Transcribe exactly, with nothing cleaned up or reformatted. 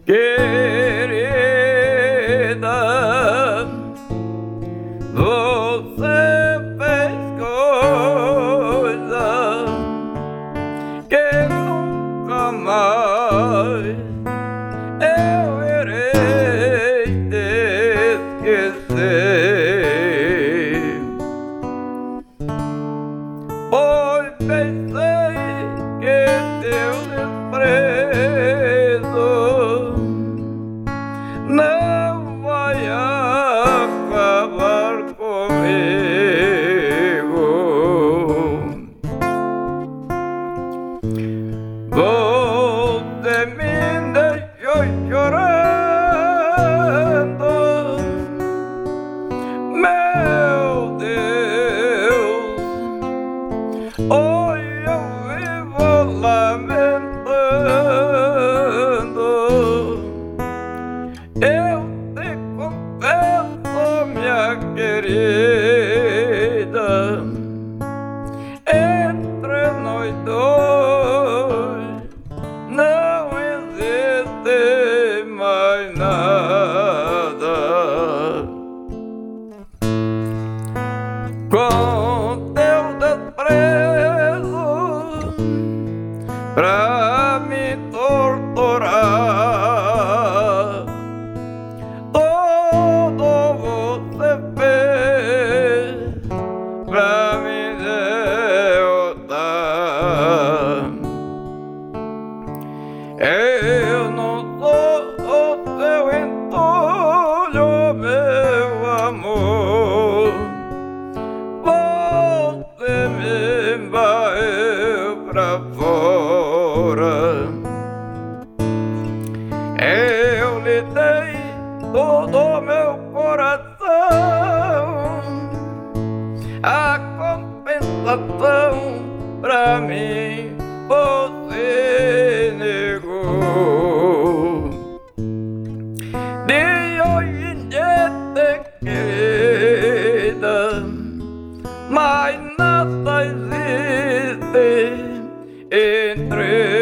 Querida, você fez coisa que nunca mais eu irei te esquecer. Pois pensei que teu desprezo não vai acabar comigo. Você me deixou chorando, meu Deus. Hoje eu vivo lamentando. Eu te confesso, minha querida, entre nós dois não existe mais nada. Com teu desprezo pra me torturar, todo você fez pra me derrotar. Eu não sou o seu entulho, meu amor. Você me varreu pra fora. Eu lhe dei todo o meu coração. A compensação pra mim você negou. De hoje em diante, querida, mais nada existe entre